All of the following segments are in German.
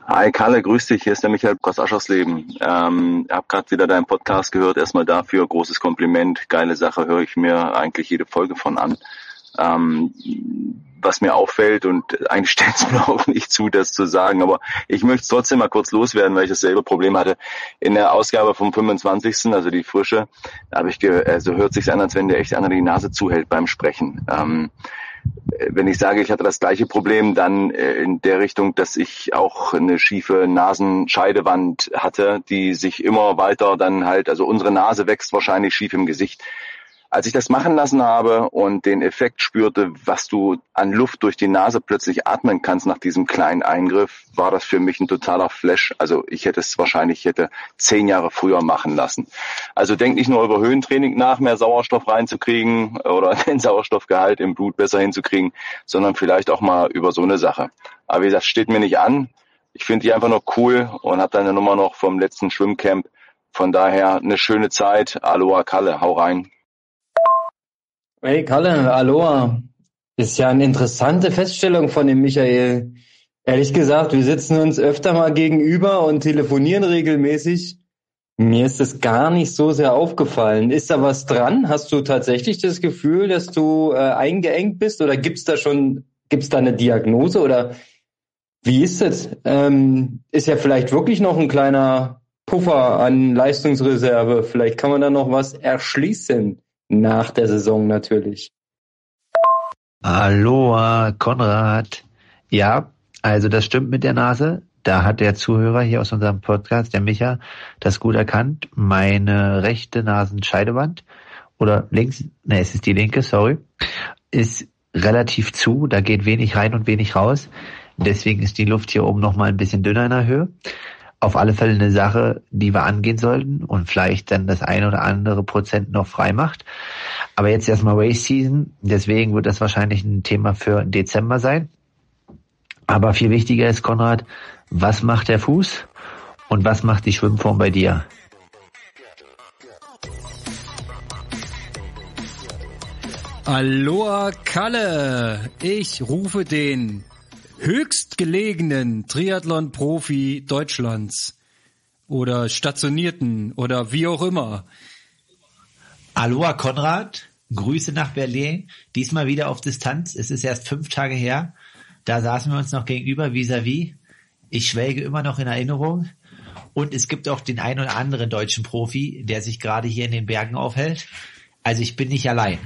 Hi Kalle, grüß dich, hier ist der Michael aus Aschersleben. Hab gerade wieder deinen Podcast gehört, erstmal dafür, großes Kompliment, geile Sache, höre ich mir eigentlich jede Folge von an. Was mir auffällt, und eigentlich stellt es mir auch nicht zu, das zu sagen, aber ich möchte es trotzdem mal kurz loswerden, weil ich dasselbe Problem hatte. In der Ausgabe vom 25., also die frische, da habe ich also hört sich an, als wenn der echt einer die Nase zuhält beim Sprechen. Wenn ich sage, ich hatte das gleiche Problem, dann in der Richtung, dass ich auch eine schiefe Nasenscheidewand hatte, die sich immer weiter dann halt, also unsere Nase wächst wahrscheinlich schief im Gesicht. Als ich das machen lassen habe und den Effekt spürte, was du an Luft durch die Nase plötzlich atmen kannst nach diesem kleinen Eingriff, war das für mich ein totaler Flash. Also ich hätte 10 Jahre früher machen lassen. Also denk nicht nur über Höhentraining nach, mehr Sauerstoff reinzukriegen oder den Sauerstoffgehalt im Blut besser hinzukriegen, sondern vielleicht auch mal über so eine Sache. Aber wie gesagt, steht mir nicht an. Ich finde die einfach noch cool und habe deine Nummer noch vom letzten Schwimmcamp. Von daher eine schöne Zeit. Aloha Kalle, hau rein. Hey Kalle, Aloha. Ist ja eine interessante Feststellung von dem Michael. Ehrlich gesagt, wir sitzen uns öfter mal gegenüber und telefonieren regelmäßig. Mir ist das gar nicht so sehr aufgefallen. Ist da was dran? Hast du tatsächlich das Gefühl, dass du eingeengt bist? Oder gibt's da eine Diagnose? Oder wie ist es? Ist ja vielleicht wirklich noch ein kleiner Puffer an Leistungsreserve. Vielleicht kann man da noch was erschließen. Nach der Saison natürlich. Aloha, Konrad. Ja, also das stimmt mit der Nase. Da hat der Zuhörer hier aus unserem Podcast, der Micha, das gut erkannt. Meine rechte Nasenscheidewand oder es ist die linke, sorry, ist relativ zu. Da geht wenig rein und wenig raus. Deswegen ist die Luft hier oben noch mal ein bisschen dünner in der Höhe. Auf alle Fälle eine Sache, die wir angehen sollten und vielleicht dann das ein oder andere Prozent noch frei macht. Aber jetzt erstmal Race Season, deswegen wird das wahrscheinlich ein Thema für Dezember sein. Aber viel wichtiger ist, Konrad, was macht der Fuß und was macht die Schwimmform bei dir? Aloha Kalle, ich rufe den höchstgelegenen Triathlon-Profi Deutschlands oder Stationierten oder wie auch immer. Aloha Konrad, Grüße nach Berlin, diesmal wieder auf Distanz. Es ist erst 5 Tage her, da saßen wir uns noch gegenüber vis-à-vis. Ich schwelge immer noch in Erinnerung und es gibt auch den einen oder anderen deutschen Profi, der sich gerade hier in den Bergen aufhält. Also ich bin nicht allein.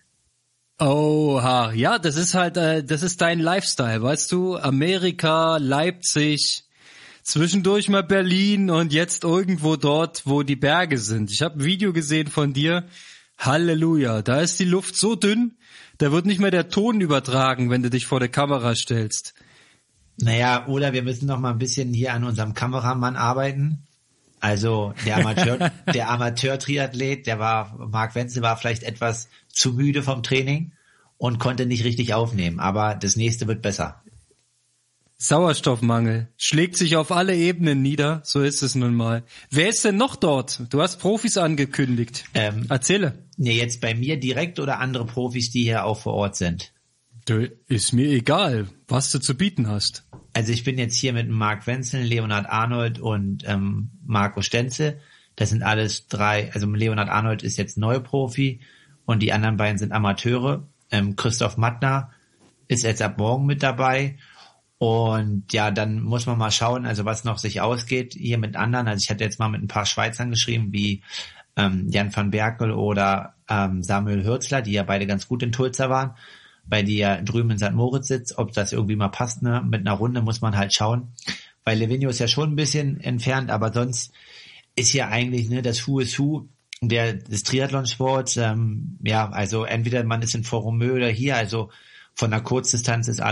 Oha, ja, das ist dein Lifestyle, weißt du? Amerika, Leipzig, zwischendurch mal Berlin und jetzt irgendwo dort, wo die Berge sind. Ich habe ein Video gesehen von dir. Halleluja, da ist die Luft so dünn, da wird nicht mehr der Ton übertragen, wenn du dich vor der Kamera stellst. Naja, oder wir müssen noch mal ein bisschen hier an unserem Kameramann arbeiten. Also der Amateur-Triathlet, Marc Wenzel war vielleicht etwas zu müde vom Training und konnte nicht richtig aufnehmen, aber das nächste wird besser. Sauerstoffmangel schlägt sich auf alle Ebenen nieder, so ist es nun mal. Wer ist denn noch dort? Du hast Profis angekündigt. Erzähle. Nee, jetzt bei mir direkt oder andere Profis, die hier auch vor Ort sind? Ist mir egal, was du zu bieten hast. Also ich bin jetzt hier mit Marc Wenzel, Leonhard Arnold und Marco Stenzel. Das sind alles 3, also Leonhard Arnold ist jetzt Neuprofi und die anderen beiden sind Amateure. Christoph Mattner ist jetzt ab morgen mit dabei. Und ja, dann muss man mal schauen, also was noch sich ausgeht hier mit anderen. Also ich hatte jetzt mal mit ein paar Schweizern geschrieben, wie Jan van Berkel oder Samuel Hürzler, die ja beide ganz gut in Tulsa waren, weil die ja drüben in St. Moritz sitzt. Ob das irgendwie mal passt, ne? Mit einer Runde muss man halt schauen. Weil Livigno ist ja schon ein bisschen entfernt, aber sonst ist ja eigentlich das Who is Who des Triathlonsports. Ja, also entweder man ist in Foromö oder hier, also von der Kurzdistanz ist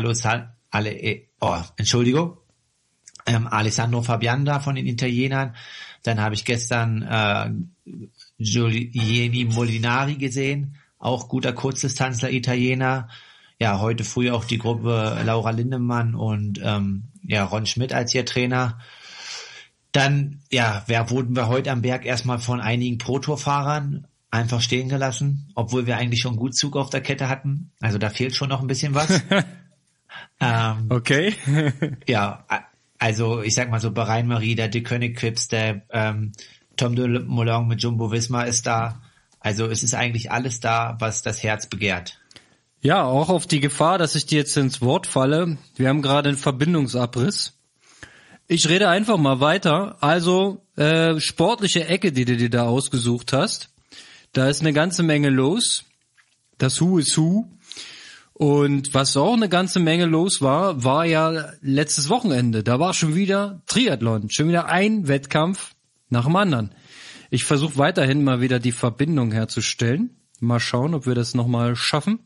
Alessandro Fabian da von den Italienern. Dann habe ich gestern Giuliani Molinari gesehen, auch guter Kurzdistanzler Italiener. Ja, heute früh auch die Gruppe Laura Lindemann und Ron Schmidt als ihr Trainer. Dann wurden wir heute am Berg erstmal von einigen Pro-Tour-Fahrern einfach stehen gelassen, obwohl wir eigentlich schon gut Zug auf der Kette hatten. Also da fehlt schon noch ein bisschen was. Okay. Ja, Also ich sag mal so, Bahrain Marie, der De Koning Quickstep, Tom Dumoulin mit Jumbo Visma ist da. Also es ist eigentlich alles da, was das Herz begehrt. Ja, auch auf die Gefahr, dass ich dir jetzt ins Wort falle. Wir haben gerade einen Verbindungsabriss. Ich rede einfach mal weiter. Also sportliche Ecke, die du dir da ausgesucht hast. Da ist eine ganze Menge los. Das Who is Who. Und was auch eine ganze Menge los war ja letztes Wochenende. Da war schon wieder Triathlon. Schon wieder ein Wettkampf nach dem anderen. Ich versuche weiterhin mal wieder die Verbindung herzustellen. Mal schauen, ob wir das nochmal schaffen.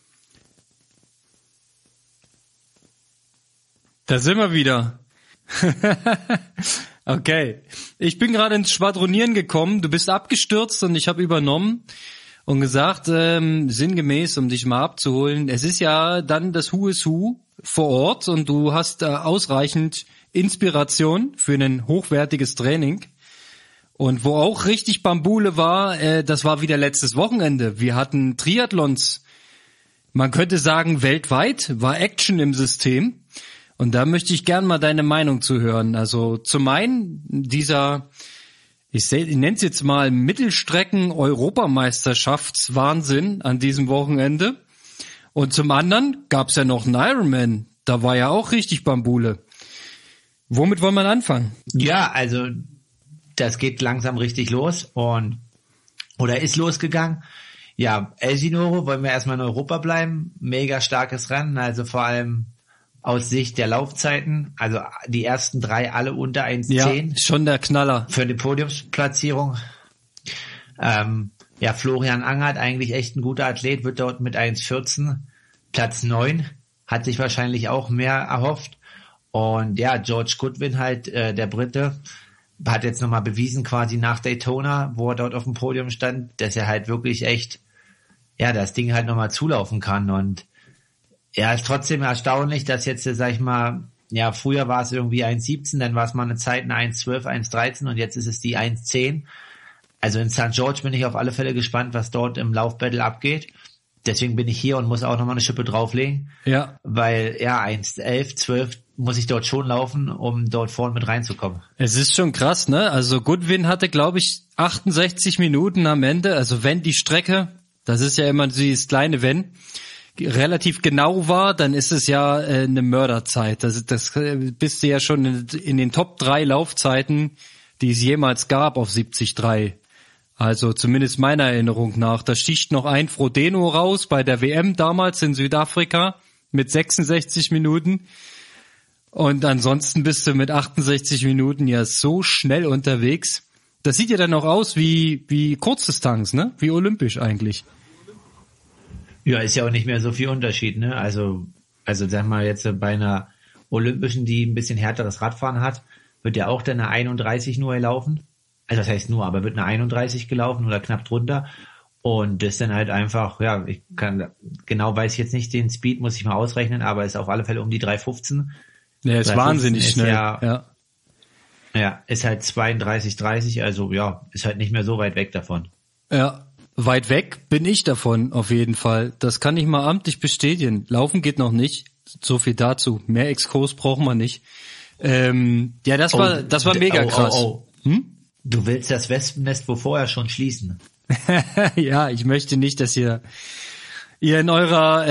Da sind wir wieder. Okay. Ich bin gerade ins Schwadronieren gekommen. Du bist abgestürzt und ich habe übernommen und gesagt, sinngemäß, um dich mal abzuholen, es ist ja dann das Who is Who vor Ort und du hast ausreichend Inspiration für ein hochwertiges Training. Und wo auch richtig Bambule war, das war wieder letztes Wochenende. Wir hatten Triathlons, man könnte sagen weltweit, war Action im System. Und da möchte ich gern mal deine Meinung zu hören. Also zum einen dieser, ich nenne es jetzt mal Mittelstrecken-Europameisterschaftswahnsinn an diesem Wochenende. Und zum anderen gab es ja noch einen Ironman. Da war ja auch richtig Bambule. Womit wollen wir anfangen? Ja, also das geht langsam richtig los oder ist losgegangen. Ja, Elsinore, wollen wir erstmal in Europa bleiben. Mega starkes Rennen, also vor allem aus Sicht der Laufzeiten. Also die ersten 3 alle unter 1,10. Ja, schon der Knaller. Für die Podiumsplatzierung. Ja, Florian Angert, eigentlich echt ein guter Athlet, wird dort mit 1,14 Platz 9. Hat sich wahrscheinlich auch mehr erhofft. Und ja, George Goodwin halt, der Brite, hat jetzt nochmal bewiesen, quasi nach Daytona, wo er dort auf dem Podium stand, dass er halt wirklich echt, ja, das Ding halt nochmal zulaufen kann. Und ja, ist trotzdem erstaunlich, dass jetzt, sag ich mal, ja, früher war es irgendwie 1,17, dann war es mal eine Zeit eine 1,12, 1,13 und jetzt ist es die 1,10. Also in St. George bin ich auf alle Fälle gespannt, was dort im Laufbattle abgeht. Deswegen bin ich hier und muss auch nochmal eine Schippe drauflegen. Ja. Weil, ja, 1,11, 12 muss ich dort schon laufen, um dort vorne mit reinzukommen. Es ist schon krass, ne? Also Goodwin hatte, glaube ich, 68 Minuten am Ende. Also wenn die Strecke, das ist ja immer dieses kleine Wenn, relativ genau war, dann ist es ja eine Mörderzeit. Das bist du ja schon in den Top 3 Laufzeiten, die es jemals gab auf 73. Also zumindest meiner Erinnerung nach. Da sticht noch ein Frodeno raus bei der WM damals in Südafrika mit 66 Minuten. Und ansonsten bist du mit 68 Minuten ja so schnell unterwegs. Das sieht ja dann auch aus wie Kurzdistanz, ne? Wie olympisch eigentlich. Ja, ist ja auch nicht mehr so viel Unterschied, ne? Also sag mal jetzt bei einer Olympischen, die ein bisschen härteres Radfahren hat, wird ja auch dann eine 31 nur laufen. Also das heißt nur, aber wird eine 31 gelaufen oder knapp drunter. Und das dann halt einfach, ja, genau weiß ich jetzt nicht, den Speed muss ich mal ausrechnen, aber ist auf alle Fälle um die 3,15. Ja, ist wahnsinnig schnell. Ja, ist halt 32,30, also ja, ist halt nicht mehr so weit weg davon. Ja, weit weg bin ich davon auf jeden Fall. Das kann ich mal amtlich bestätigen. Laufen geht noch nicht. So viel dazu. Mehr Exkurs brauchen wir nicht. Ja, das war mega krass. Hm? Du willst das Wespennest wo vorher schon schließen. Ja, ich möchte nicht, dass ihr in eurer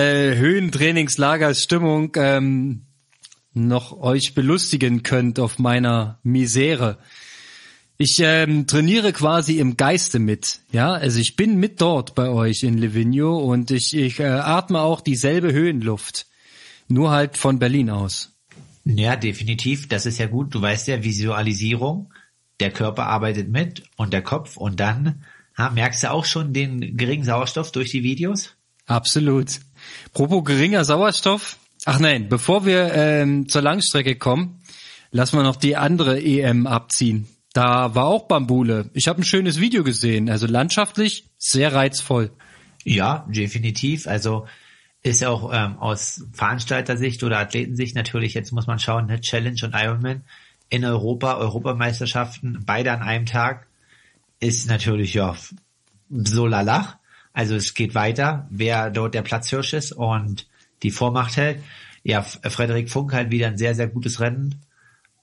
Höhentrainingslagerstimmung noch euch belustigen könnt auf meiner Misere. Ich trainiere quasi im Geiste mit, ja, also ich bin mit dort bei euch in Livigno und ich atme auch dieselbe Höhenluft, nur halt von Berlin aus. Ja, definitiv, das ist ja gut, du weißt ja, Visualisierung, der Körper arbeitet mit und der Kopf und dann merkst du auch schon den geringen Sauerstoff durch die Videos? Absolut. Apropos geringer Sauerstoff, ach nein, bevor wir zur Langstrecke kommen, lassen wir noch die andere EM abziehen. Da war auch Bambule. Ich habe ein schönes Video gesehen, also landschaftlich sehr reizvoll. Ja, definitiv. Also ist auch aus Veranstaltersicht oder Athletensicht natürlich, jetzt muss man schauen, ne, Challenge und Ironman in Europa, Europameisterschaften, beide an einem Tag, ist natürlich ja so lalach. Also es geht weiter, wer dort der Platzhirsch ist und die Vormacht hält. Ja, Frederik Funk halt wieder ein sehr, sehr gutes Rennen.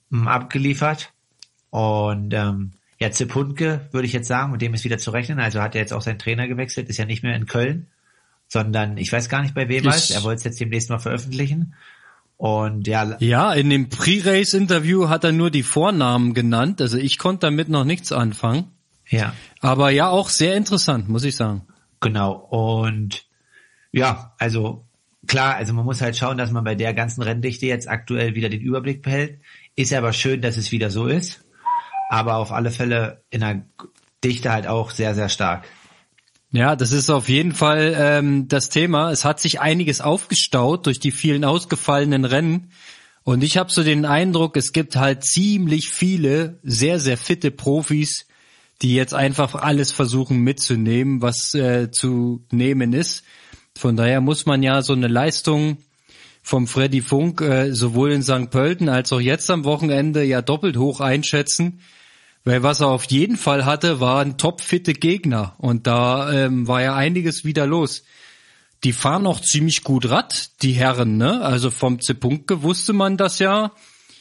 abgeliefert. Und ja, Zip Hundke würde ich jetzt sagen, mit dem ist wieder zu rechnen. Also hat er jetzt auch seinen Trainer gewechselt, ist ja nicht mehr in Köln, sondern ich weiß gar nicht bei wem er wollte es jetzt demnächst mal veröffentlichen. Und ja, in dem Pre-Race-Interview hat er nur die Vornamen genannt. Also ich konnte damit noch nichts anfangen. Ja. Aber ja, auch sehr interessant, muss ich sagen. Genau. Und ja, also klar, also man muss halt schauen, dass man bei der ganzen Renndichte jetzt aktuell wieder den Überblick behält. Ist aber schön, dass es wieder so ist. Aber auf alle Fälle in der Dichte halt auch sehr, sehr stark. Ja, das ist auf jeden Fall das Thema. Es hat sich einiges aufgestaut durch die vielen ausgefallenen Rennen. Und ich habe so den Eindruck, es gibt halt ziemlich viele sehr, sehr fitte Profis, die jetzt einfach alles versuchen mitzunehmen, was zu nehmen ist. Von daher muss man ja so eine Leistung vom Freddy Funk sowohl in St. Pölten als auch jetzt am Wochenende ja doppelt hoch einschätzen. Weil was er auf jeden Fall hatte, waren topfitte Gegner. Und da war ja einiges wieder los. Die fahren auch ziemlich gut Rad, die Herren, ne? Also vom Zepunke wusste man das ja.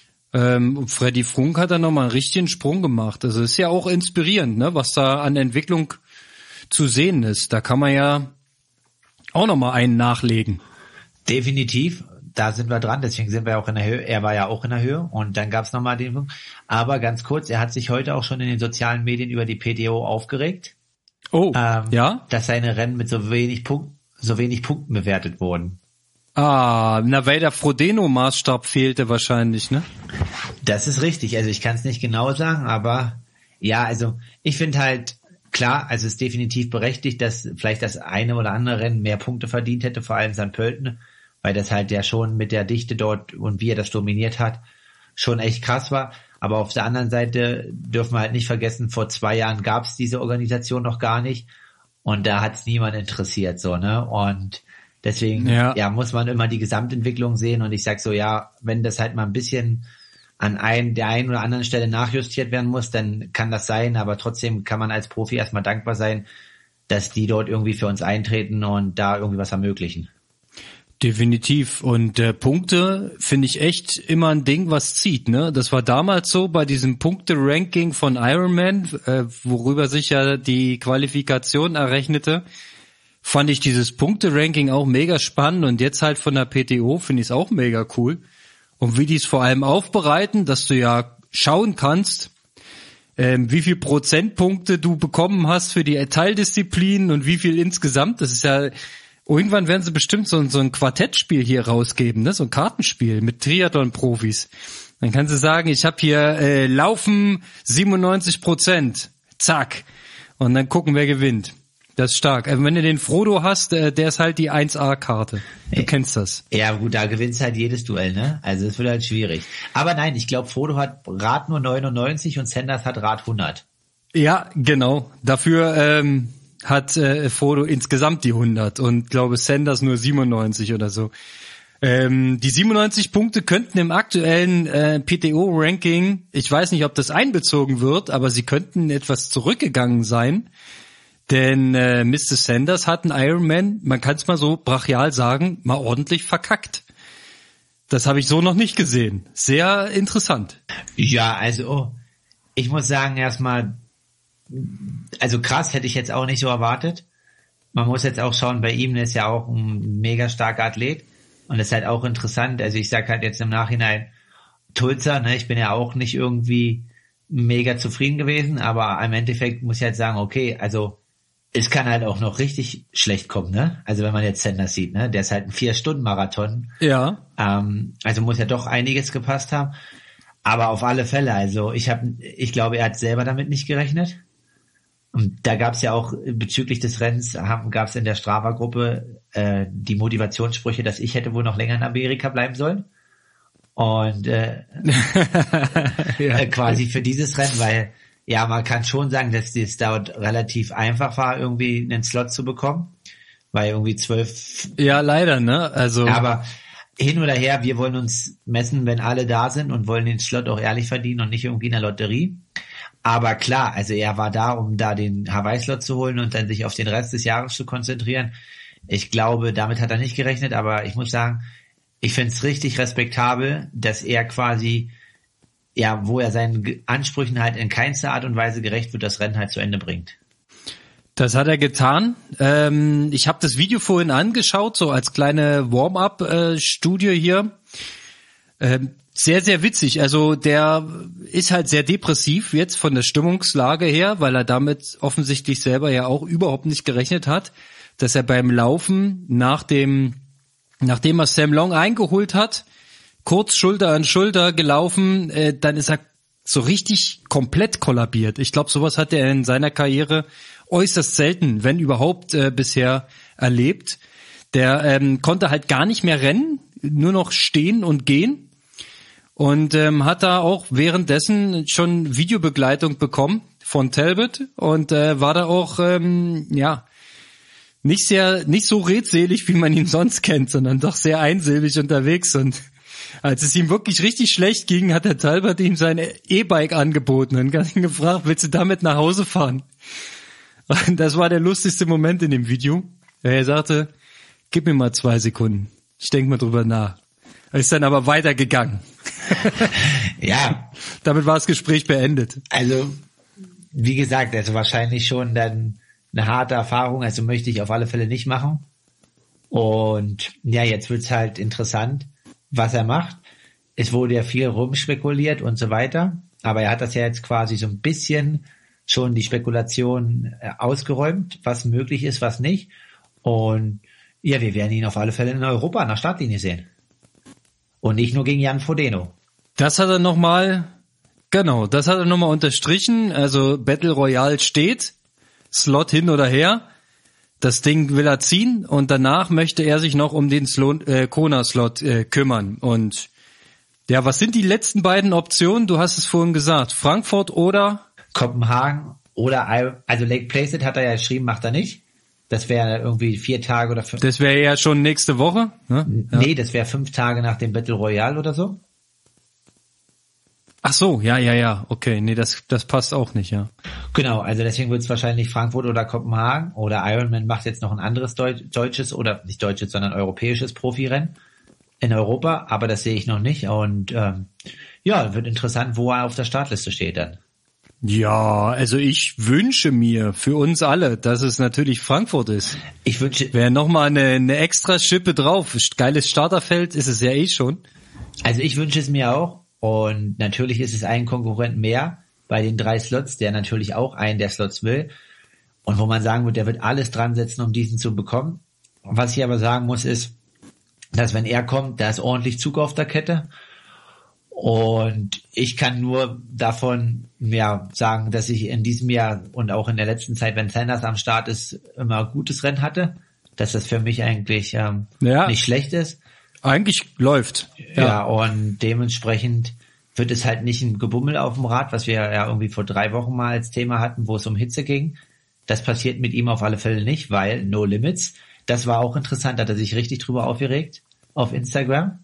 Freddy Funk hat da nochmal einen richtigen Sprung gemacht. Also ist ja auch inspirierend, ne? Was da an Entwicklung zu sehen ist. Da kann man ja auch nochmal einen nachlegen. Definitiv. Da sind wir dran, deswegen sind wir auch in der Höhe. Er war ja auch in der Höhe und dann gab es nochmal den Punkt. Aber ganz kurz, er hat sich heute auch schon in den sozialen Medien über die PTO aufgeregt. Oh, ja? Dass seine Rennen mit so wenig Punkten bewertet wurden. Weil der Frodeno-Maßstab fehlte wahrscheinlich, ne? Das ist richtig, also ich kann es nicht genau sagen, aber ja, also ich finde halt, klar, also es ist definitiv berechtigt, dass vielleicht das eine oder andere Rennen mehr Punkte verdient hätte, vor allem St. Pölten, weil das halt ja schon mit der Dichte dort und wie er das dominiert hat, schon echt krass war. Aber auf der anderen Seite dürfen wir halt nicht vergessen, vor 2 Jahren gab es diese Organisation noch gar nicht und da hat es niemand interessiert, so, ne? Und deswegen, ja, muss man immer die Gesamtentwicklung sehen und ich sag so, ja, wenn das halt mal ein bisschen an der einen oder anderen Stelle nachjustiert werden muss, dann kann das sein, aber trotzdem kann man als Profi erstmal dankbar sein, dass die dort irgendwie für uns eintreten und da irgendwie was ermöglichen. Definitiv. Und Punkte finde ich echt immer ein Ding, was zieht, ne? Das war damals so bei diesem Punkte-Ranking von Ironman, worüber sich ja die Qualifikation errechnete, fand ich dieses Punkte-Ranking auch mega spannend und jetzt halt von der PTO finde ich es auch mega cool. Und wie die es vor allem aufbereiten, dass du ja schauen kannst, wie viel Prozentpunkte du bekommen hast für die Teildisziplinen und wie viel insgesamt. Das ist ja, irgendwann werden sie bestimmt so ein Quartettspiel hier rausgeben, ne? So ein Kartenspiel mit Triathlon-Profis. Dann kannst du sagen, ich habe hier Laufen 97%, zack. Und dann gucken, wer gewinnt. Das ist stark. Wenn du den Frodo hast, der ist halt die 1A-Karte. Du kennst das. Ja gut, da gewinnst halt jedes Duell, ne? Also es wird halt schwierig. Aber nein, ich glaube, Frodo hat Rad nur 99 und Sanders hat Rad 100. Ja, genau. Dafür hat Frodo insgesamt die 100 und glaube Sanders nur 97 oder so. Die 97 Punkte könnten im aktuellen PTO-Ranking, ich weiß nicht, ob das einbezogen wird, aber sie könnten etwas zurückgegangen sein. Denn Mr. Sanders hat einen Ironman, man kann es mal so brachial sagen, mal ordentlich verkackt. Das habe ich so noch nicht gesehen. Sehr interessant. Ja, also ich muss sagen erstmal, also krass hätte ich jetzt auch nicht so erwartet. Man muss jetzt auch schauen, bei ihm ist ja auch ein mega starker Athlet und das ist halt auch interessant. Also ich sag halt jetzt im Nachhinein, Tulsa, ne, ich bin ja auch nicht irgendwie mega zufrieden gewesen, aber im Endeffekt muss ich halt sagen, okay, also es kann halt auch noch richtig schlecht kommen, ne? Also wenn man jetzt Sanders sieht, ne? Der ist halt ein 4-Stunden-Marathon. Ja. Also muss ja doch einiges gepasst haben. Aber auf alle Fälle, also ich glaube, er hat selber damit nicht gerechnet. Und da gab es ja auch bezüglich des Rennens, gab es in der Strava-Gruppe die Motivationssprüche, dass ich hätte wohl noch länger in Amerika bleiben sollen. Und quasi für dieses Rennen, weil ja, man kann schon sagen, dass es dort relativ einfach war, irgendwie einen Slot zu bekommen, weil irgendwie 12... Ja, leider, ne? Also. Aber hin oder her, wir wollen uns messen, wenn alle da sind und wollen den Slot auch ehrlich verdienen und nicht irgendwie in der Lotterie. Aber klar, also er war da, um da den Hawaii-Slot zu holen und dann sich auf den Rest des Jahres zu konzentrieren. Ich glaube, damit hat er nicht gerechnet, aber ich muss sagen, ich finde es richtig respektabel, dass er quasi ja, wo er seinen Ansprüchen halt in keinster Art und Weise gerecht wird, das Rennen halt zu Ende bringt. Das hat er getan. Ich habe das Video vorhin angeschaut, so als kleine Warm-up-Studie hier. Sehr, sehr witzig. Also der ist halt sehr depressiv jetzt von der Stimmungslage her, weil er damit offensichtlich selber ja auch überhaupt nicht gerechnet hat, dass er beim Laufen, nachdem er Sam Long eingeholt hat, kurz Schulter an Schulter gelaufen, dann ist er so richtig komplett kollabiert. Ich glaube, sowas hat er in seiner Karriere äußerst selten, wenn überhaupt, bisher erlebt. Der konnte halt gar nicht mehr rennen, nur noch stehen und gehen. Und hat da auch währenddessen schon Videobegleitung bekommen von Talbot und war da auch nicht so redselig, wie man ihn sonst kennt, sondern doch sehr einsilbig unterwegs. Und als es ihm wirklich richtig schlecht ging, hat der Talbot ihm sein E-Bike angeboten und hat ihn gefragt, willst du damit nach Hause fahren? Und das war der lustigste Moment in dem Video. Er sagte, gib mir mal 2 Sekunden. Ich denke mal drüber nach. Er ist dann aber weitergegangen. Ja. Damit war das Gespräch beendet. Also, wie gesagt, also wahrscheinlich schon dann eine harte Erfahrung, also möchte ich auf alle Fälle nicht machen. Und ja, jetzt wird's halt interessant, was er macht. Es wurde ja viel rumspekuliert und so weiter, aber er hat das ja jetzt quasi so ein bisschen schon die Spekulation ausgeräumt, was möglich ist, was nicht. Und ja, wir werden ihn auf alle Fälle in Europa an der Startlinie sehen. Und nicht nur gegen Jan Frodeno. Das hat er nochmal unterstrichen. Also Battle Royale steht, Slot hin oder her. Das Ding will er ziehen und danach möchte er sich noch um den Kona-Slot kümmern. Und ja, was sind die letzten beiden Optionen? Du hast es vorhin gesagt, Frankfurt oder Kopenhagen oder also Lake Placid hat er ja geschrieben, macht er nicht. Das wäre irgendwie 4 Tage oder 5. Das wäre ja schon nächste Woche. Ne? Ja. Nee, das wäre 5 Tage nach dem Battle Royale oder so. Ach so, ja. Okay, nee, das passt auch nicht, ja. Genau, also deswegen wird es wahrscheinlich Frankfurt oder Kopenhagen oder Ironman macht jetzt noch ein anderes deutsches oder nicht deutsches, sondern europäisches Profirennen in Europa, aber das sehe ich noch nicht und ja, wird interessant, wo er auf der Startliste steht dann. Ja, also ich wünsche mir für uns alle, dass es natürlich Frankfurt ist. Ich wünsche... Wäre nochmal eine extra Schippe drauf. Geiles Starterfeld ist es ja eh schon. Also ich wünsche es mir auch und natürlich ist es ein Konkurrent mehr bei den 3 Slots, der natürlich auch einen der Slots will und wo man sagen wird, der wird alles dran setzen, um diesen zu bekommen. Was ich aber sagen muss ist, dass wenn er kommt, da ist ordentlich Zug auf der Kette. Und ich kann nur davon sagen, dass ich in diesem Jahr und auch in der letzten Zeit, wenn Sanders am Start ist, immer gutes Rennen hatte, dass das für mich eigentlich nicht schlecht ist. Eigentlich läuft. Ja, und dementsprechend wird es halt nicht ein Gebummel auf dem Rad, was wir ja irgendwie vor 3 Wochen mal als Thema hatten, wo es um Hitze ging. Das passiert mit ihm auf alle Fälle nicht, weil No Limits. Das war auch interessant, da hat er sich richtig drüber aufgeregt auf Instagram.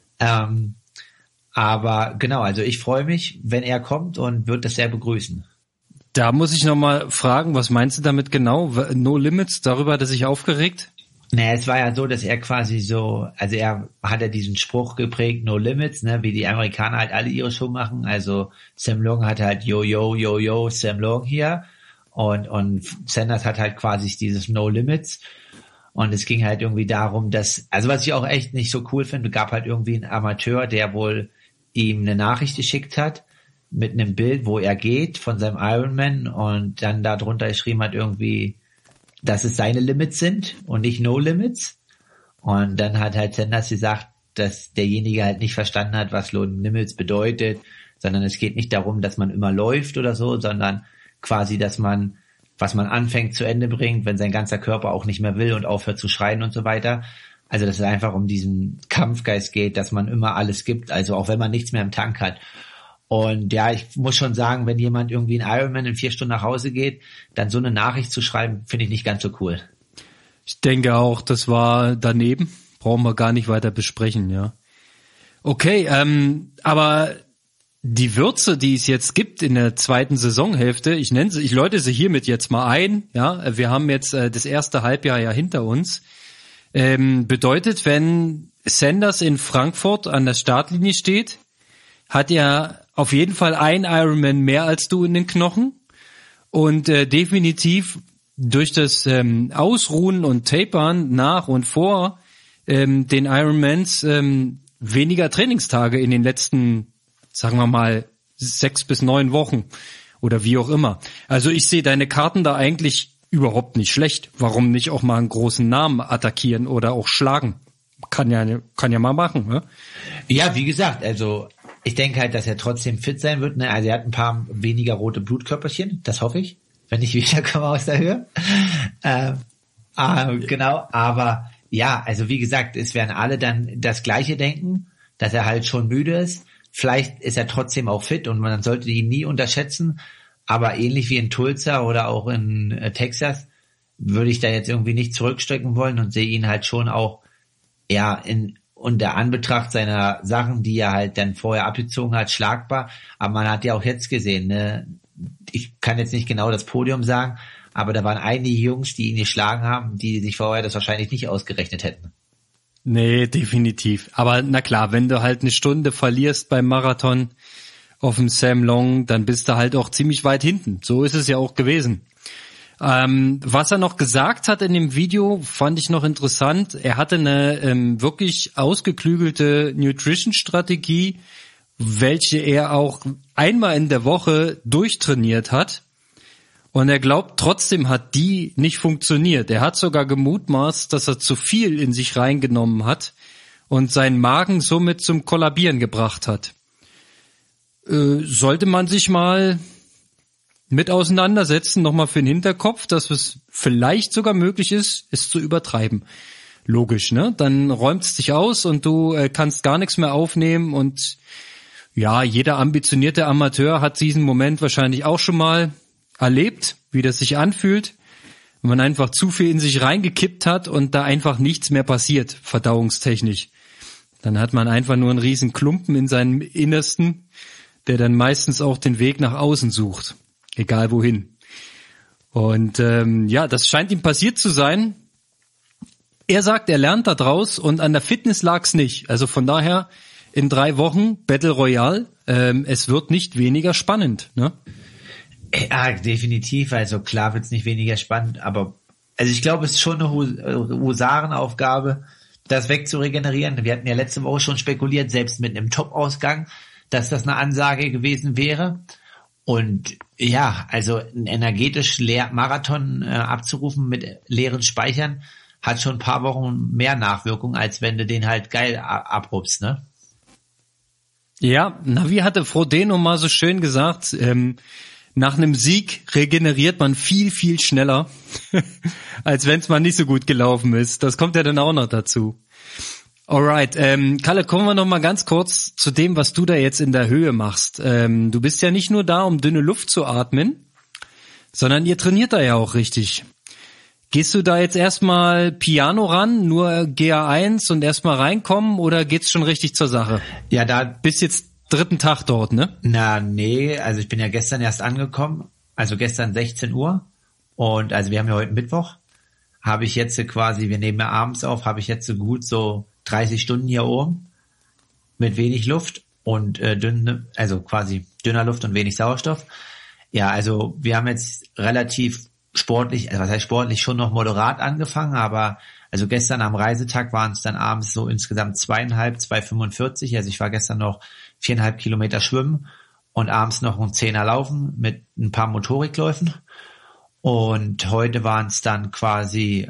Aber genau, also ich freue mich, wenn er kommt und würde das sehr begrüßen. Da muss ich nochmal fragen, was meinst du damit genau? No Limits, darüber hat er sich aufgeregt? Naja, es war ja so, dass er quasi so, also er hat ja diesen Spruch geprägt, No Limits, ne, wie die Amerikaner halt alle ihre Show machen. Also Sam Long hat halt Yo, Sam Long hier und Sanders hat halt quasi dieses No Limits. Und es ging halt irgendwie darum, dass, also was ich auch echt nicht so cool finde, gab halt irgendwie einen Amateur, der wohl ihm eine Nachricht geschickt hat mit einem Bild, wo er geht von seinem Ironman und dann darunter geschrieben hat irgendwie, dass es seine Limits sind und nicht No Limits. Und dann hat halt Sanders gesagt, dass derjenige halt nicht verstanden hat, was No Limits bedeutet, sondern es geht nicht darum, dass man immer läuft oder so, sondern quasi, dass man, was man anfängt, zu Ende bringt, wenn sein ganzer Körper auch nicht mehr will und aufhört zu schreien und so weiter. Also dass es einfach um diesen Kampfgeist geht, dass man immer alles gibt, also auch wenn man nichts mehr im Tank hat. Und ja, ich muss schon sagen, wenn jemand irgendwie in Ironman in 4 Stunden nach Hause geht, dann so eine Nachricht zu schreiben, finde ich nicht ganz so cool. Ich denke auch, das war daneben. Brauchen wir gar nicht weiter besprechen, ja. Okay, aber die Würze, die es jetzt gibt in der 2. Saisonhälfte, ich läute sie hiermit jetzt mal ein, ja. Wir haben jetzt das erste Halbjahr ja hinter uns. Bedeutet, wenn Sanders in Frankfurt an der Startlinie steht, hat er auf jeden Fall ein Ironman mehr als du in den Knochen und definitiv durch das Ausruhen und Tapern nach und vor den Ironmans weniger Trainingstage in den letzten, sagen wir mal, 6 bis 9 Wochen oder wie auch immer. Also ich sehe deine Karten da eigentlich überhaupt nicht schlecht. Warum nicht auch mal einen großen Namen attackieren oder auch schlagen? Kann ja mal machen, ne? Ja, wie gesagt, also ich denke halt, dass er trotzdem fit sein wird. Ne? Also er hat ein paar weniger rote Blutkörperchen, das hoffe ich, wenn ich wiederkomme aus der Höhe. Genau, aber ja, also wie gesagt, es werden alle dann das Gleiche denken, dass er halt schon müde ist. Vielleicht ist er trotzdem auch fit und man sollte ihn nie unterschätzen. Aber ähnlich wie in Tulsa oder auch in Texas würde ich da jetzt irgendwie nicht zurückstecken wollen und sehe ihn halt schon auch ja unter Anbetracht seiner Sachen, die er halt dann vorher abgezogen hat, schlagbar. Aber man hat ja auch jetzt gesehen, ne? Ich kann jetzt nicht genau das Podium sagen, aber da waren einige Jungs, die ihn geschlagen haben, die sich vorher das wahrscheinlich nicht ausgerechnet hätten. Nee, definitiv. Aber na klar, wenn du halt eine Stunde verlierst beim Marathon auf dem Sam Long, dann bist du halt auch ziemlich weit hinten. So ist es ja auch gewesen. Was er noch gesagt hat in dem Video, fand ich noch interessant. Er hatte eine wirklich ausgeklügelte Nutrition-Strategie, welche er auch einmal in der Woche durchtrainiert hat. Und er glaubt, trotzdem hat die nicht funktioniert. Er hat sogar gemutmaßt, dass er zu viel in sich reingenommen hat und seinen Magen somit zum Kollabieren gebracht hat. Sollte man sich mal mit auseinandersetzen, nochmal für den Hinterkopf, dass es vielleicht sogar möglich ist, es zu übertreiben. Logisch, ne? Dann räumt es dich aus und du kannst gar nichts mehr aufnehmen und ja, jeder ambitionierte Amateur hat diesen Moment wahrscheinlich auch schon mal erlebt, wie das sich anfühlt, wenn man einfach zu viel in sich reingekippt hat und da einfach nichts mehr passiert, verdauungstechnisch. Dann hat man einfach nur einen riesen Klumpen in seinem Innersten, der dann meistens auch den Weg nach außen sucht, egal wohin. Und ja, das scheint ihm passiert zu sein. Er sagt, er lernt da draus und an der Fitness lag's nicht. Also von daher in 3 Wochen Battle Royale, es wird nicht weniger spannend, ne? Ja, definitiv. Also klar wird's nicht weniger spannend, aber also ich glaube, es ist schon eine Husarenaufgabe, das wegzuregenerieren. Wir hatten ja letzte Woche schon spekuliert, selbst mit einem Top-Ausgang, dass das eine Ansage gewesen wäre. Und ja, also ein energetisch Marathon abzurufen mit leeren Speichern hat schon ein paar Wochen mehr Nachwirkung, als wenn du den halt geil abrupst, ne? Ja, na, wie hatte Frodeno mal so schön gesagt, nach einem Sieg regeneriert man viel, viel schneller, als wenn es mal nicht so gut gelaufen ist. Das kommt ja dann auch noch dazu. Alright, Kalle, kommen wir noch mal ganz kurz zu dem, was du da jetzt in der Höhe machst. Du bist ja nicht nur da, um dünne Luft zu atmen, sondern ihr trainiert da ja auch richtig. Gehst du da jetzt erstmal Piano ran, nur GA1 und erstmal reinkommen oder geht's schon richtig zur Sache? Ja, da bist jetzt 3. Tag dort, ne? Na, nee, also ich bin ja gestern erst angekommen, also gestern 16 Uhr und also wir haben ja heute Mittwoch, habe ich jetzt quasi, wir nehmen ja abends auf, habe ich jetzt so gut so 30 Stunden hier oben mit wenig Luft und also quasi dünner Luft und wenig Sauerstoff. Ja, also wir haben jetzt relativ sportlich, also was heißt sportlich, schon noch moderat angefangen, aber also gestern am Reisetag waren es dann abends so insgesamt 2,45, also ich war gestern noch 4,5 Kilometer schwimmen und abends noch ein 10er laufen mit ein paar Motorikläufen und heute waren es dann quasi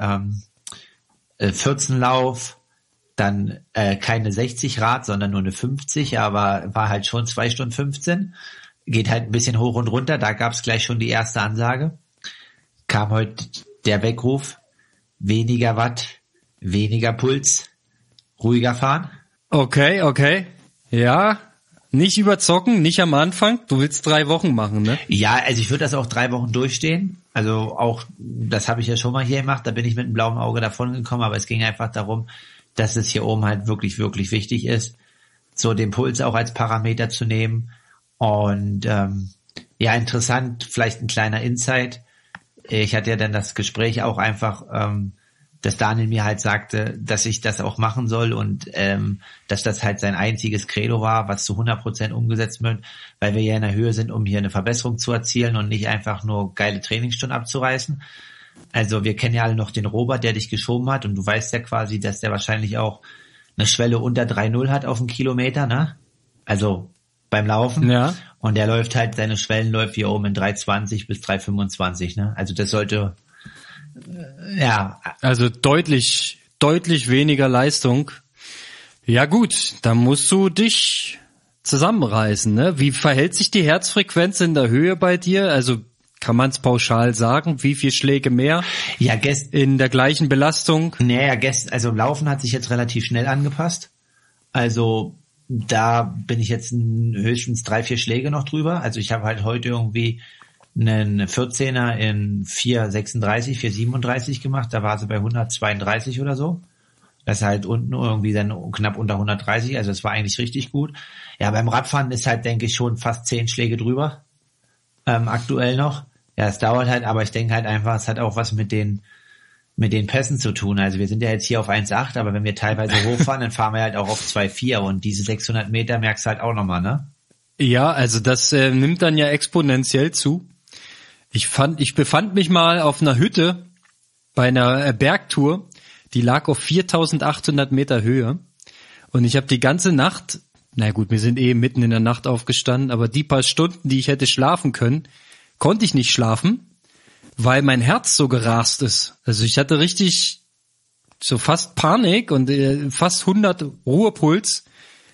14 Lauf, dann keine 60 Rad, sondern nur eine 50, aber war halt schon 2 Stunden 15, geht halt ein bisschen hoch und runter, da gab es gleich schon die erste Ansage, kam heute der Weckruf, weniger Watt, weniger Puls, ruhiger fahren. Okay, ja, nicht überzocken, nicht am Anfang, du willst 3 Wochen machen, ne? Ja, also ich würde das auch 3 Wochen durchstehen, also auch, das habe ich ja schon mal hier gemacht, da bin ich mit einem blauen Auge davon gekommen, aber es ging einfach darum, dass es hier oben halt wirklich, wirklich wichtig ist, so den Puls auch als Parameter zu nehmen und ja, interessant, vielleicht ein kleiner Insight, ich hatte ja dann das Gespräch auch einfach dass Daniel mir halt sagte, dass ich das auch machen soll und dass das halt sein einziges Credo war, was zu 100% umgesetzt wird, weil wir ja in der Höhe sind, um hier eine Verbesserung zu erzielen und nicht einfach nur geile Trainingsstunden abzureißen. Also wir kennen ja alle noch den Robert, der dich geschoben hat und du weißt ja quasi, dass der wahrscheinlich auch eine Schwelle unter 3,0 hat auf einen Kilometer, ne? Also beim Laufen. Ja. Und der läuft halt, seine Schwellen läuft hier oben in 3,20 bis 3,25, ne? Also das sollte, ja. Also deutlich weniger Leistung. Ja gut, da musst du dich zusammenreißen, ne? Wie verhält sich die Herzfrequenz in der Höhe bei dir? Also kann man es pauschal sagen? Wie viel Schläge mehr? Ja, in der gleichen Belastung? Naja, also Laufen hat sich jetzt relativ schnell angepasst. Also da bin ich jetzt höchstens 3-4 Schläge noch drüber. Also ich habe halt heute irgendwie einen 14er in 4,36, 4,37 gemacht. Da war sie bei 132 oder so. Das ist halt unten irgendwie dann knapp unter 130. Also das war eigentlich richtig gut. Ja, beim Radfahren ist halt, denke ich, schon fast 10 Schläge drüber. Aktuell noch. Ja, es dauert halt, aber ich denke halt einfach, es hat auch was mit den Pässen zu tun. Also wir sind ja jetzt hier auf 1,8, aber wenn wir teilweise hochfahren, dann fahren wir halt auch auf 2,4 und diese 600 Meter merkst du halt auch nochmal, ne? Ja, also das nimmt dann ja exponentiell zu. Ich befand mich mal auf einer Hütte bei einer Bergtour, die lag auf 4.800 Meter Höhe und ich habe die ganze Nacht, na gut, wir sind mitten in der Nacht aufgestanden, aber die paar Stunden, die ich hätte schlafen können, konnte ich nicht schlafen, weil mein Herz so gerast ist. Also ich hatte richtig so fast Panik und fast 100 Ruhepuls,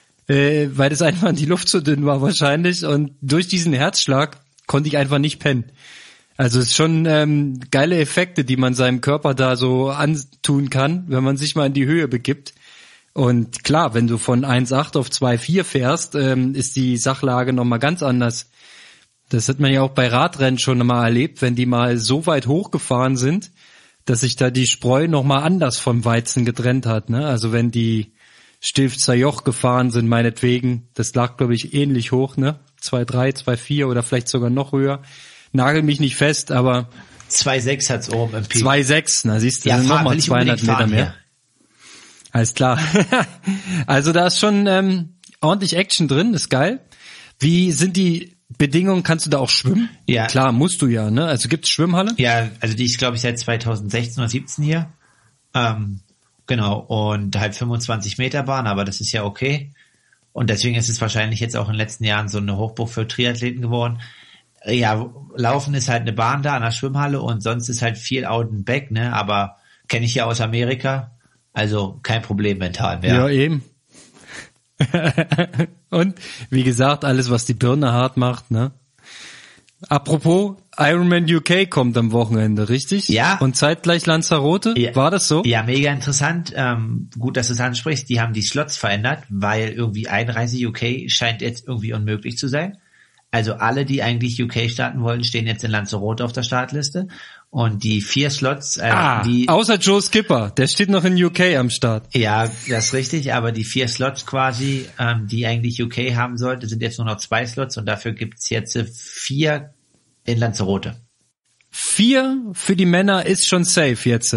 weil das einfach in die Luft zu dünn war wahrscheinlich. Und durch diesen Herzschlag konnte ich einfach nicht pennen. Also es ist schon geile Effekte, die man seinem Körper da so antun kann, wenn man sich mal in die Höhe begibt. Und klar, wenn du von 1,8 auf 2,4 fährst, ist die Sachlage nochmal ganz anders. Das hat man ja auch bei Radrennen schon mal erlebt, wenn die mal so weit hochgefahren sind, dass sich da die Spreu nochmal anders vom Weizen getrennt hat, ne? Also wenn die Stilfzer Joch gefahren sind, meinetwegen, das lag, glaube ich, ähnlich hoch, ne? 2,3, 2,4 oder vielleicht sogar noch höher. Nagel mich nicht fest, aber 2,6 hat's oben im Peak. 2,6, na siehst du, ja, sind nochmal 200 Meter mehr. Hier. Alles klar. Also da ist schon ordentlich Action drin, ist geil. Wie sind die Bedingungen? Kannst du da auch schwimmen? Ja. Klar, musst du ja, ne? Also gibt's Schwimmhalle? Ja, also die ist, glaube ich, seit 2016 oder 17 hier. Genau, und halt 25 Meter Bahn, aber das ist ja okay. Und deswegen ist es wahrscheinlich jetzt auch in den letzten Jahren so eine Hochburg für Triathleten geworden. Ja, Laufen ist halt eine Bahn da an der Schwimmhalle und sonst ist halt viel out and back, ne? Aber kenne ich ja aus Amerika, also kein Problem mental mehr. Ja, eben. Und wie gesagt, alles, was die Birne hart macht, ne? Apropos, Ironman UK kommt am Wochenende, richtig? Ja. Und zeitgleich Lanzarote? Ja. War das so? Ja, mega interessant. Gut, dass du es ansprichst. Die haben die Slots verändert, weil irgendwie Einreise UK scheint jetzt irgendwie unmöglich zu sein. Also alle, die eigentlich UK starten wollen, stehen jetzt in Lanzarote auf der Startliste. Und die 4 Slots, außer Joe Skipper, der steht noch in UK am Start. Ja, das ist richtig, aber die 4 Slots quasi, die eigentlich UK haben sollte, sind jetzt nur noch 2 Slots und dafür gibt's jetzt 4 in Lanzarote. 4 für die Männer ist schon safe jetzt.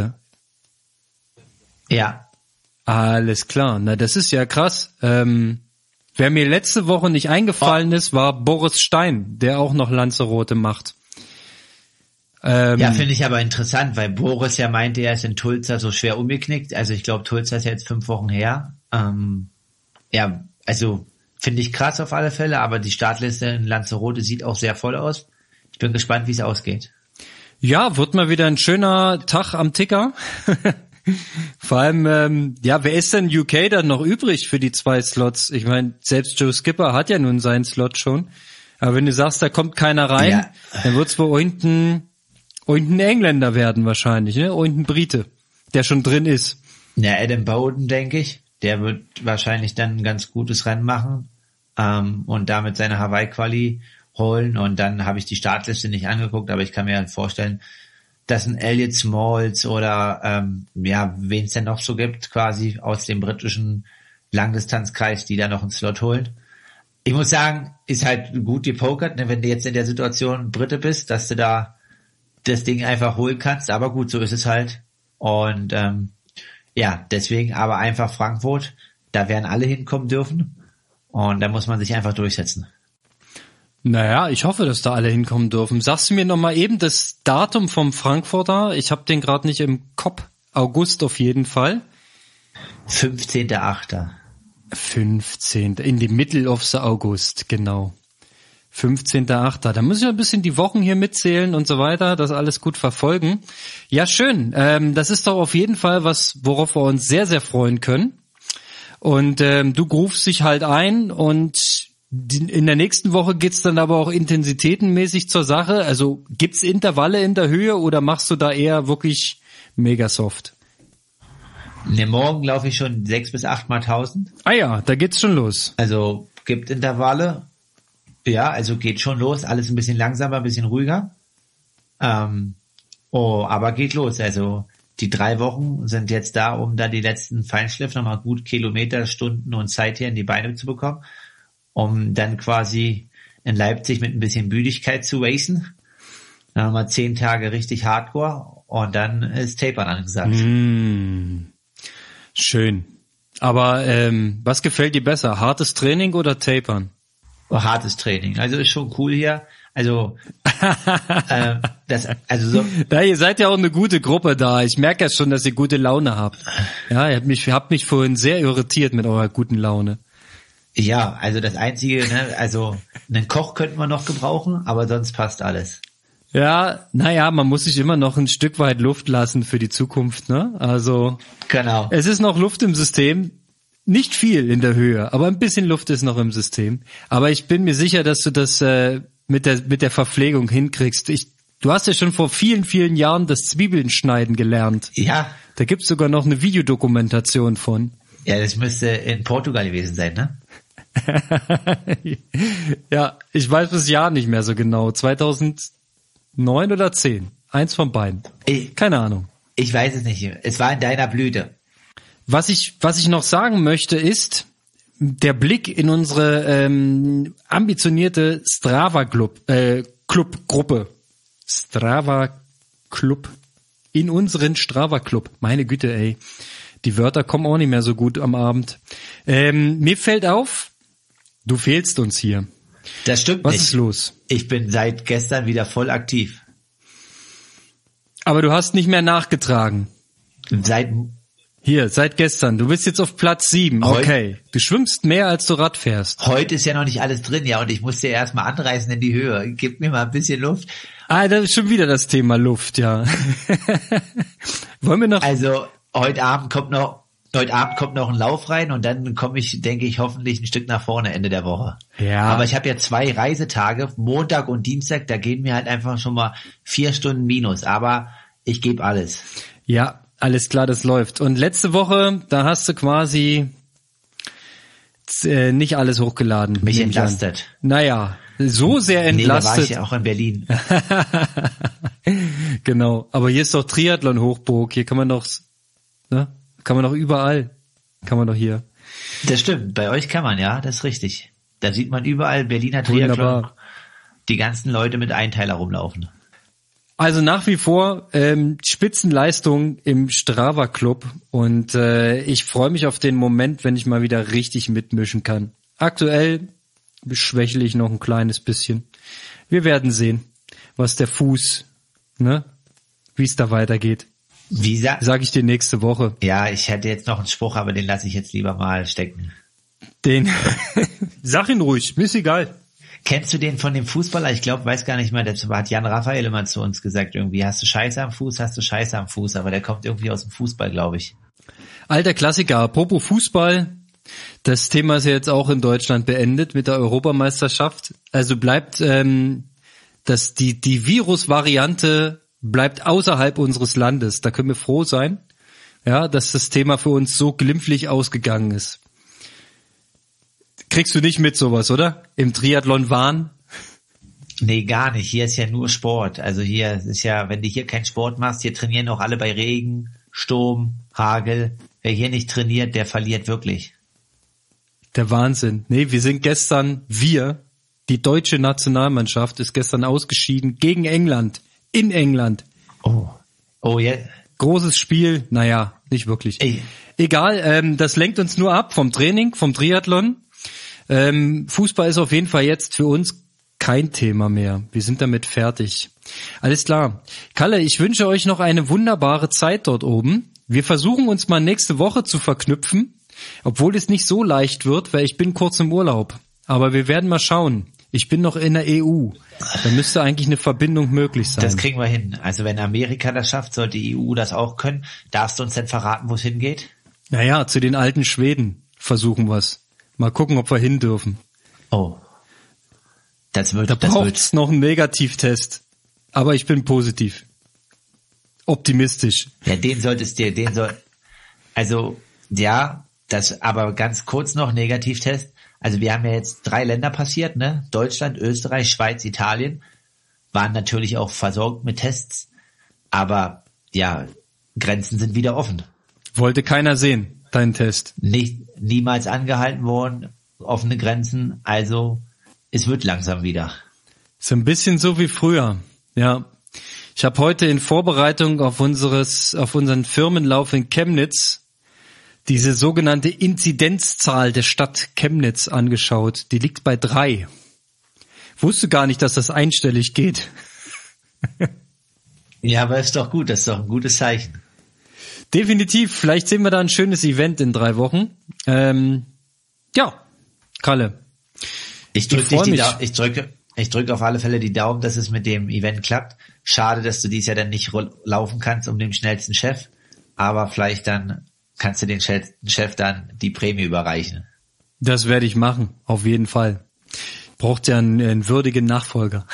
Ja. Alles klar, na das ist ja krass. Wer mir letzte Woche nicht eingefallen ist, war Boris Stein, der auch noch Lanzarote macht. Ja, finde ich aber interessant, weil Boris ja meinte, er ist in Tulsa so schwer umgeknickt. Also ich glaube, Tulsa ist ja jetzt 5 Wochen her. Ja, also finde ich krass auf alle Fälle, aber die Startliste in Lanzarote sieht auch sehr voll aus. Ich bin gespannt, wie es ausgeht. Ja, wird mal wieder ein schöner Tag am Ticker. Vor allem, ja, wer ist denn UK dann noch übrig für die 2 Slots? Ich meine, selbst Joe Skipper hat ja nun seinen Slot schon. Aber wenn du sagst, da kommt keiner rein, ja, dann wird's wohl irgendein Engländer werden wahrscheinlich, ne? Irgendein Brite, der schon drin ist. Ja, Adam Bowden, denke ich. Der wird wahrscheinlich dann ein ganz gutes Rennen machen und damit seine Hawaii-Quali holen. Und dann habe ich die Startliste nicht angeguckt, aber ich kann mir vorstellen, dass ein Elliot Smalls oder ja, wen es denn noch so gibt, quasi aus dem britischen Langdistanzkreis, die da noch einen Slot holen. Ich muss sagen, ist halt gut gepokert, ne, wenn du jetzt in der Situation Brite bist, dass du da das Ding einfach holen kannst, aber gut, so ist es halt. Und ja, deswegen aber einfach Frankfurt, da werden alle hinkommen dürfen und da muss man sich einfach durchsetzen. Naja, ich hoffe, dass da alle hinkommen dürfen. Sagst du mir nochmal eben das Datum vom Frankfurter? Ich habe den gerade nicht im Kopf. August auf jeden Fall. 15.8. 15. In die Middle of the August, genau. 15.8. Da muss ich ein bisschen die Wochen hier mitzählen und so weiter, das alles gut verfolgen. Ja, schön. Das ist doch auf jeden Fall was, worauf wir uns sehr, sehr freuen können. Und du rufst dich halt ein und in der nächsten Woche geht's dann aber auch intensitätenmäßig zur Sache. Also gibt's Intervalle in der Höhe oder machst du da eher wirklich mega soft? Ne, morgen laufe ich schon 6 bis 8 Mal 1000. Ah ja, da geht's schon los. Also gibt Intervalle. Ja, also geht schon los. Alles ein bisschen langsamer, ein bisschen ruhiger. Aber geht los. Also die 3 Wochen sind jetzt da, um da die letzten Feinschliff nochmal gut Kilometer, Stunden und Zeit hier in die Beine zu bekommen, um dann quasi in Leipzig mit ein bisschen Müdigkeit zu racen. Dann nochmal 10 Tage richtig Hardcore und dann ist Tapern angesagt. Schön. Aber was gefällt dir besser? Hartes Training oder Tapern? Hartes Training. Also ist schon cool hier. Also Ja, ihr seid ja auch eine gute Gruppe da. Ich merke ja schon, dass ihr gute Laune habt. Ja, ihr habt mich vorhin sehr irritiert mit eurer guten Laune. Ja, also das Einzige, ne, also einen Koch könnten wir noch gebrauchen, aber sonst passt alles. Ja, naja, man muss sich immer noch ein Stück weit Luft lassen für die Zukunft, ne? Also Genau. Es ist noch Luft im System. Nicht viel in der Höhe, aber ein bisschen Luft ist noch im System. Aber ich bin mir sicher, dass du das mit der Verpflegung hinkriegst. Du hast ja schon vor vielen, vielen Jahren das Zwiebeln schneiden gelernt. Ja. Da gibt's sogar noch eine Videodokumentation von. Ja, das müsste in Portugal gewesen sein, ne? Ja, ich weiß das Jahr nicht mehr so genau. 2009 oder 10. Eins von beiden. Keine Ahnung. Ich weiß es nicht. Es war in deiner Blüte. Was ich noch sagen möchte ist, der Blick in unsere ambitionierte Strava-Club-Gruppe. Strava-Club. In unseren Strava-Club. Meine Güte, ey. Die Wörter kommen auch nicht mehr so gut am Abend. Mir fällt auf, du fehlst uns hier. Das stimmt Was nicht. Was ist los? Ich bin seit gestern wieder voll aktiv. Aber du hast nicht mehr nachgetragen. Seit gestern. Du bist jetzt auf Platz 7. Okay. Du schwimmst mehr, als du Rad fährst. Heute ist ja noch nicht alles drin, ja, und ich musste ja erstmal anreißen in die Höhe. Gib mir mal ein bisschen Luft. Ah, das ist schon wieder das Thema Luft, ja. Wollen wir noch... Also, heute Abend kommt noch ein Lauf rein und dann komme ich, denke ich, hoffentlich ein Stück nach vorne Ende der Woche. Ja. Aber ich habe ja 2 Reisetage, Montag und Dienstag, da gehen mir halt einfach schon mal 4 Stunden minus. Aber ich gebe alles. Ja. Alles klar, das läuft. Und letzte Woche, da hast du quasi nicht alles hochgeladen. Mich entlastet. Naja, so sehr entlastet. Nee, da war ich ja auch in Berlin. Genau, aber hier ist doch Triathlon-Hochburg. Hier kann man doch, ne? Kann man doch überall. Kann man doch hier. Das stimmt, bei euch kann man, ja, das ist richtig. Da sieht man überall Berliner Triathlon. Wunderbar. Die ganzen Leute mit Einteiler rumlaufen. Also nach wie vor Spitzenleistung im Strava Club und ich freue mich auf den Moment, wenn ich mal wieder richtig mitmischen kann. Aktuell schwächle ich noch ein kleines bisschen. Wir werden sehen, was der Fuß, ne, wie es da weitergeht. Sag ich dir nächste Woche. Ja, ich hätte jetzt noch einen Spruch, aber den lasse ich jetzt lieber mal stecken. Sag ihn ruhig, mir ist egal. Kennst du den von dem Fußballer? Ich glaube, weiß gar nicht mehr, das hat Jan Raphael immer zu uns gesagt, irgendwie, hast du Scheiße am Fuß, aber der kommt irgendwie aus dem Fußball, glaube ich. Alter Klassiker, apropos Fußball, das Thema ist ja jetzt auch in Deutschland beendet mit der Europameisterschaft, also bleibt die Virusvariante bleibt außerhalb unseres Landes, da können wir froh sein, ja, dass das Thema für uns so glimpflich ausgegangen ist. Kriegst du nicht mit sowas, oder? Im Triathlon-Wahn? Nee, gar nicht. Hier ist ja nur Sport. Also hier ist ja, wenn du hier keinen Sport machst, hier trainieren auch alle bei Regen, Sturm, Hagel. Wer hier nicht trainiert, der verliert wirklich. Der Wahnsinn. Nee, die deutsche Nationalmannschaft ist gestern ausgeschieden gegen England. In England. Oh ja. großes Spiel, naja, nicht wirklich. Egal, das lenkt uns nur ab vom Training, vom Triathlon. Fußball ist auf jeden Fall jetzt für uns kein Thema mehr. Wir sind damit fertig. Alles klar. Kalle, ich wünsche euch noch eine wunderbare Zeit dort oben. Wir versuchen uns mal nächste Woche zu verknüpfen, obwohl es nicht so leicht wird, weil ich bin kurz im Urlaub. Aber wir werden mal schauen. Ich bin noch in der EU. Da müsste eigentlich eine Verbindung möglich sein. Das kriegen wir hin. Also wenn Amerika das schafft, sollte die EU das auch können. Darfst du uns denn verraten, wo es hingeht? Naja, zu den alten Schweden versuchen wir's. Mal gucken, ob wir hin dürfen. Oh. Da braucht's noch einen Negativtest. Aber ich bin positiv. Optimistisch. Ja, aber ganz kurz noch Negativtest. Also wir haben ja jetzt 3 Länder passiert, ne? Deutschland, Österreich, Schweiz, Italien. Waren natürlich auch versorgt mit Tests. Aber ja, Grenzen sind wieder offen. Wollte keiner sehen, deinen Test. Niemals angehalten worden, offene Grenzen. Also es wird langsam wieder. Ist ein bisschen so wie früher. Ja. Ich habe heute in Vorbereitung auf unseren Firmenlauf in Chemnitz diese sogenannte Inzidenzzahl der Stadt Chemnitz angeschaut. Die liegt bei 3. Wusste gar nicht, dass das einstellig geht. Ja, aber ist doch gut. Das ist doch ein gutes Zeichen. Definitiv. Vielleicht sehen wir da ein schönes Event in 3 Wochen. Ja, Kalle. Ich drücke auf alle Fälle die Daumen, dass es mit dem Event klappt. Schade, dass du dies Jahr dann nicht laufen kannst um den schnellsten Chef. Aber vielleicht dann kannst du den Chef dann die Prämie überreichen. Das werde ich machen, auf jeden Fall. Braucht ja einen würdigen Nachfolger.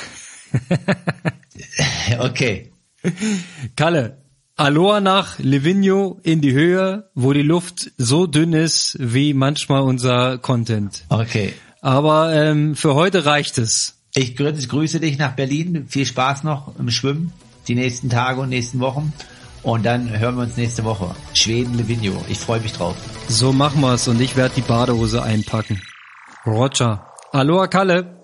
Okay. Kalle, Aloha nach Livigno in die Höhe, wo die Luft so dünn ist wie manchmal unser Content. Okay. Aber für heute reicht es. Ich grüße dich nach Berlin. Viel Spaß noch im Schwimmen die nächsten Tage und nächsten Wochen. Und dann hören wir uns nächste Woche. Schweden, Livigno. Ich freue mich drauf. So machen wir's und ich werde die Badehose einpacken. Roger. Aloha, Kalle.